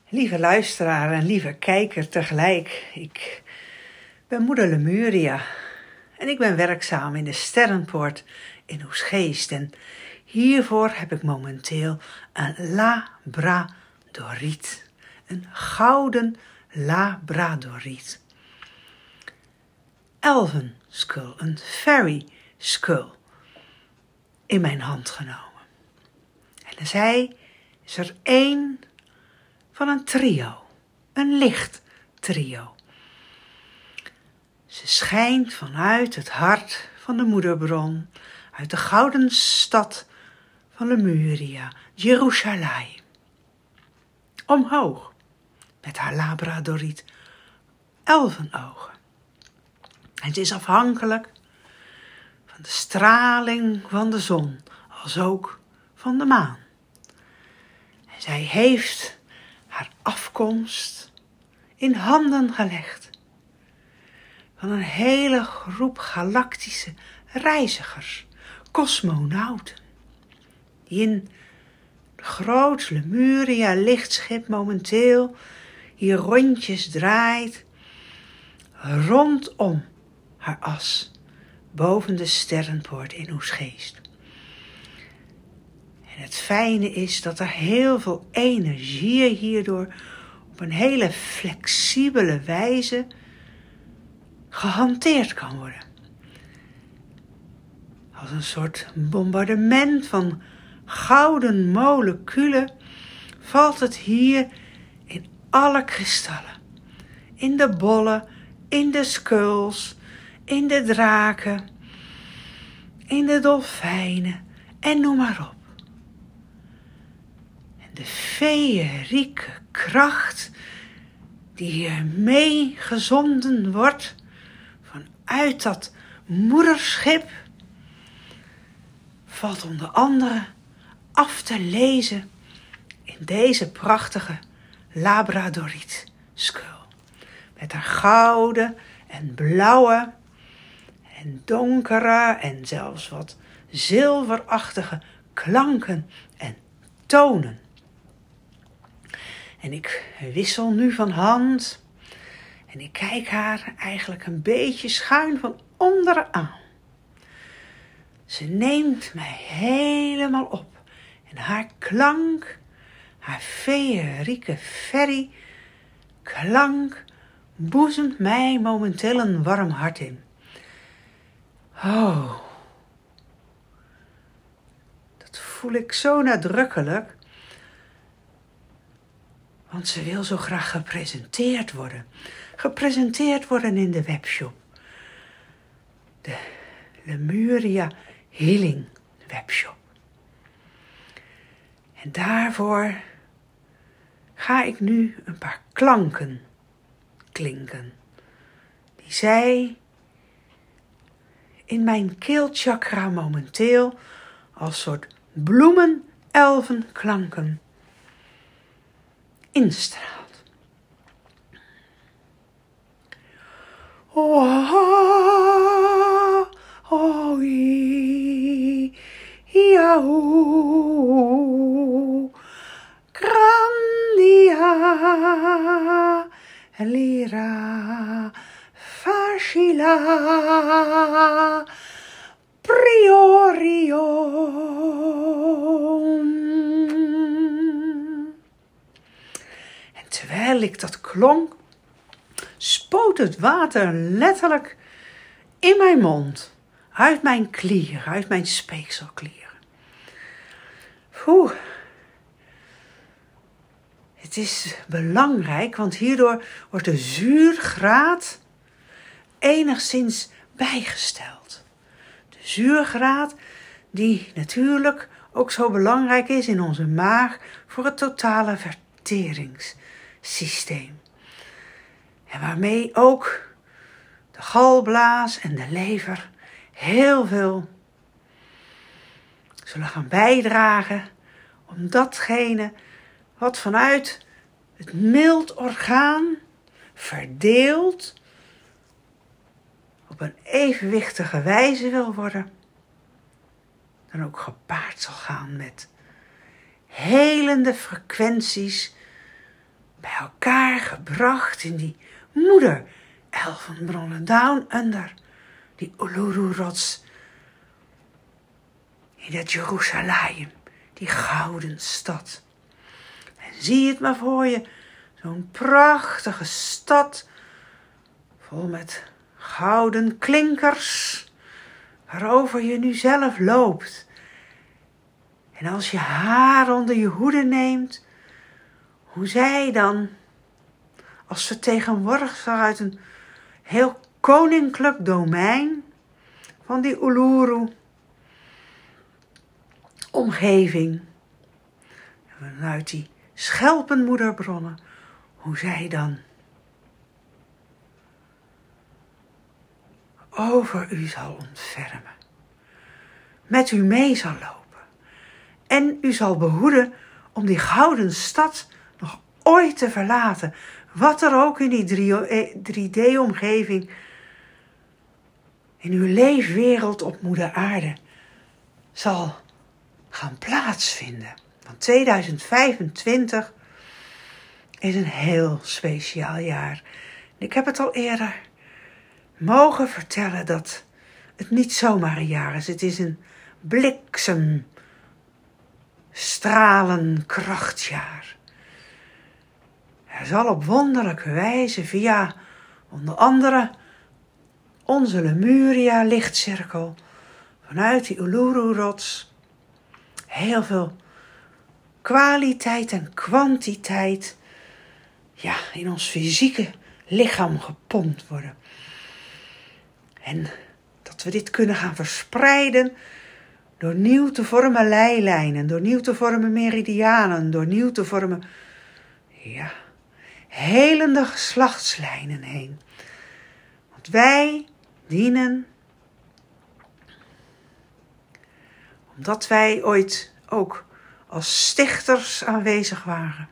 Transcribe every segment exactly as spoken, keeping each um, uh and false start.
Lieve luisteraar en lieve kijker tegelijk, ik ben moeder Lemuria en ik ben werkzaam in de Sterrenpoort in Oegstgeest. En hiervoor heb ik momenteel een labradoriet, een gouden labradoriet. Elfenskull, een fairy skull, in mijn hand genomen. En zij is er één van een trio, een licht trio. Ze schijnt vanuit het hart van de moederbron, uit de gouden stad van Lemuria, Jeruzalem, omhoog met haar labradoriet elfenogen. En ze is afhankelijk van de straling van de zon, als ook van de maan. En zij heeft haar afkomst in handen gelegd van een hele groep galactische reizigers, cosmonauten, die in het groot Lemuria lichtschip momenteel hier rondjes draait rondom haar as boven de Sterrenpoort in Oegstgeest. En het fijne is dat er heel veel energie hierdoor op een hele flexibele wijze gehanteerd kan worden. Als een soort bombardement van gouden moleculen valt het hier in alle kristallen. In de bollen, in de skulls, in de draken, in de dolfijnen en noem maar op. De feerieke kracht die hier meegezonden wordt vanuit dat moederschip valt onder andere af te lezen in deze prachtige labradoriet skull. Met haar gouden en blauwe en donkere en zelfs wat zilverachtige klanken en tonen. En ik wissel nu van hand en ik kijk haar eigenlijk een beetje schuin van onderen aan. Ze neemt mij helemaal op en haar klank, haar feerieke ferry klank boezemt mij momenteel een warm hart in. Oh, dat voel ik zo nadrukkelijk. Want ze wil zo graag gepresenteerd worden. Gepresenteerd worden in de webshop. De Lemuria Healing webshop. En daarvoor ga ik nu een paar klanken klinken. Die zij in mijn keelchakra momenteel als soort bloemen-elfenklanken instraalt. Oh, oh, i, iau, grandia, lira, facila, priorium. Terwijl ik dat klonk, spoot het water letterlijk in mijn mond, uit mijn klieren, uit mijn speekselklieren. Oeh, het is belangrijk, want hierdoor wordt de zuurgraad enigszins bijgesteld. De zuurgraad die natuurlijk ook zo belangrijk is in onze maag voor het totale verteringssysteem. En waarmee ook de galblaas en de lever heel veel zullen gaan bijdragen om datgene wat vanuit het mild orgaan verdeeld op een evenwichtige wijze wil worden, dan ook gepaard zal gaan met helende frequenties bij elkaar gebracht in die moeder elfenbronnen down under, die Uluru-rots, in dat Jeruzalem, die gouden stad. En zie het maar voor je, zo'n prachtige stad, vol met gouden klinkers, waarover je nu zelf loopt. En als je haar onder je hoede neemt, hoe zij dan, als vertegenwoordiger uit een heel koninklijk domein van die Uluru omgeving, vanuit die schelpenmoederbronnen, hoe zij dan over u zal ontfermen, met u mee zal lopen en u zal behoeden om die gouden stad nog ooit te verlaten, wat er ook in die drie D-omgeving, in uw leefwereld op moeder aarde, zal gaan plaatsvinden. Want tweeduizend vijfentwintig is een heel speciaal jaar. Ik heb het al eerder mogen vertellen dat het niet zomaar een jaar is. Het is een bliksem, stralenkrachtjaar. Er zal op wonderlijke wijze via onder andere onze Lemuria lichtcirkel vanuit die Uluru-rots heel veel kwaliteit en kwantiteit ja, in ons fysieke lichaam gepompt worden. En dat we dit kunnen gaan verspreiden door nieuw te vormen leilijnen, door nieuw te vormen meridianen, door nieuw te vormen ja, helende geslachtslijnen heen. Want wij dienen, omdat wij ooit ook als stichters aanwezig waren,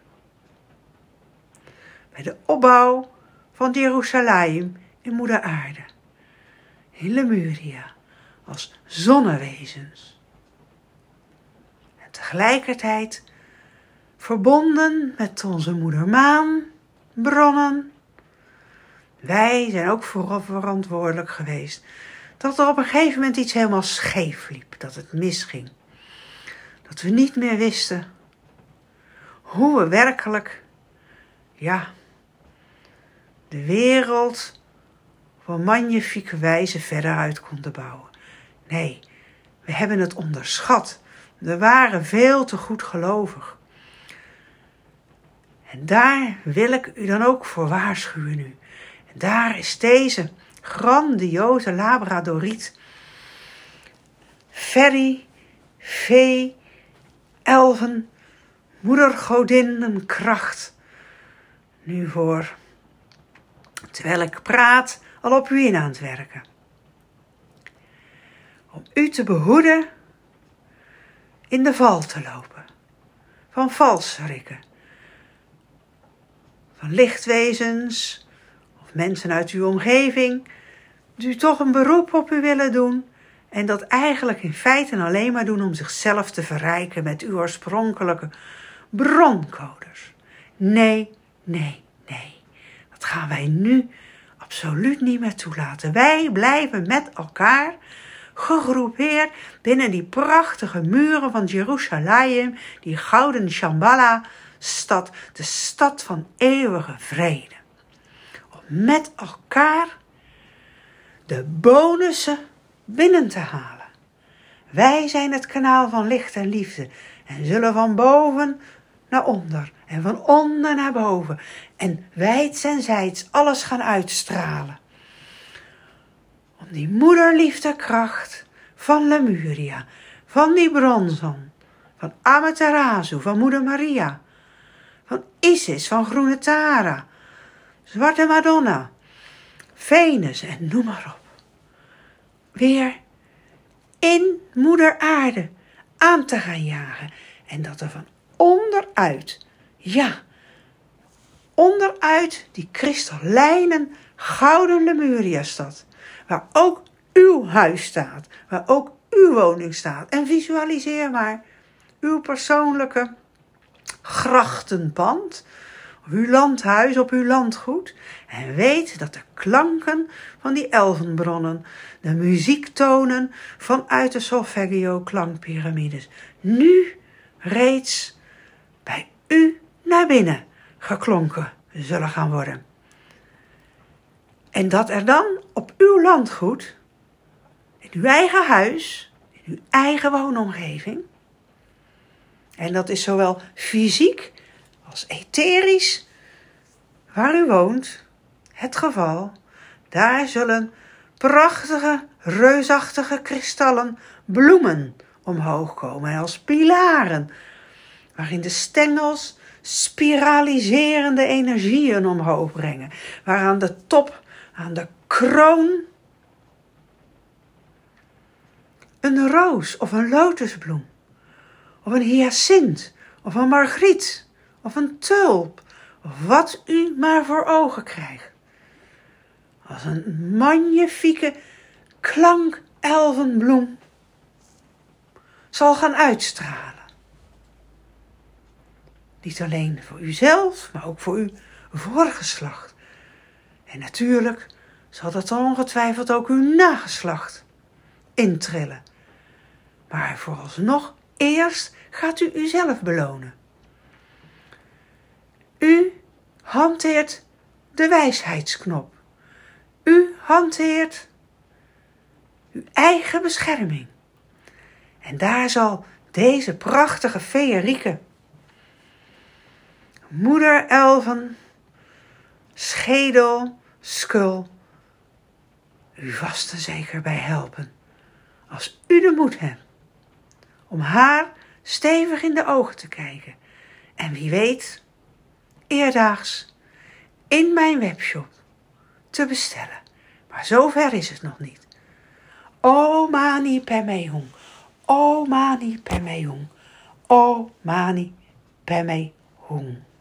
bij de opbouw van Jeruzalem in moeder aarde, in Lemuria, als zonnewezens. En tegelijkertijd verbonden met onze moeder maan, bronnen. Wij zijn ook vooral verantwoordelijk geweest dat er op een gegeven moment iets helemaal scheef liep, dat het misging. Dat we niet meer wisten hoe we werkelijk, ja, de wereld op een magnifieke wijze verder uit konden bouwen. Nee, we hebben het onderschat. We waren veel te goed gelovig. En daar wil ik u dan ook voor waarschuwen nu. En daar is deze grandioze labradoriet, Ferry, Vee, Elfen, moedergodin en kracht nu voor, terwijl ik praat, al op u in aan het werken. Om u te behoeden in de val te lopen van valsrikken, van lichtwezens of mensen uit uw omgeving die toch een beroep op u willen doen en dat eigenlijk in feite alleen maar doen om zichzelf te verrijken met uw oorspronkelijke broncodes. Nee, nee, nee. Dat gaan wij nu absoluut niet meer toelaten. Wij blijven met elkaar gegroepeerd binnen die prachtige muren van Jeruzalem, die gouden Shambhala-stad, de stad van eeuwige vrede. Om met elkaar de bonussen binnen te halen. Wij zijn het kanaal van licht en liefde en zullen van boven naar onder en van onder naar boven en wijds en zijds alles gaan uitstralen. Om die moederliefdekracht van Lemuria, van die bronzon, van Amaterasu, van moeder Maria, van Isis, van groene Tara, zwarte Madonna, Venus en noem maar op. Weer in moeder aarde aan te gaan jagen. En dat er van onderuit, ja, onderuit die kristallijnen gouden Lemuria-stad, waar ook uw huis staat, waar ook uw woning staat. En visualiseer maar uw persoonlijke grachtenpand, of uw landhuis op uw landgoed en weet dat de klanken van die elfenbronnen, de muziektonen vanuit de Solfeggio-klankpyramides, nu reeds bij u naar binnen geklonken zullen gaan worden. En dat er dan op uw landgoed, in uw eigen huis, in uw eigen woonomgeving, en dat is zowel fysiek als etherisch, waar u woont, het geval, daar zullen prachtige, reusachtige kristallen bloemen omhoog komen als pilaren, waarin de stengels spiraliserende energieën omhoog brengen, waar aan de top, aan de kroon, een roos of een lotusbloem, of een hyacint, of een margriet, of een tulp, of wat u maar voor ogen krijgt, als een magnifieke klankelfenbloem zal gaan uitstralen. Niet alleen voor uzelf, maar ook voor uw voorgeslacht. En natuurlijk zal dat dan ongetwijfeld ook uw nageslacht intrillen. Maar vooralsnog eerst gaat u uzelf belonen. U hanteert de wijsheidsknop. U hanteert uw eigen bescherming. En daar zal deze prachtige feerieke moederelfen, schedel, skul u vast en zeker bij helpen. Als u de moed hebt om haar stevig in de ogen te kijken. En wie weet, eerdaags in mijn webshop te bestellen. Maar zover is het nog niet. O mani padme hum. O mani padme hum. O mani padme hum.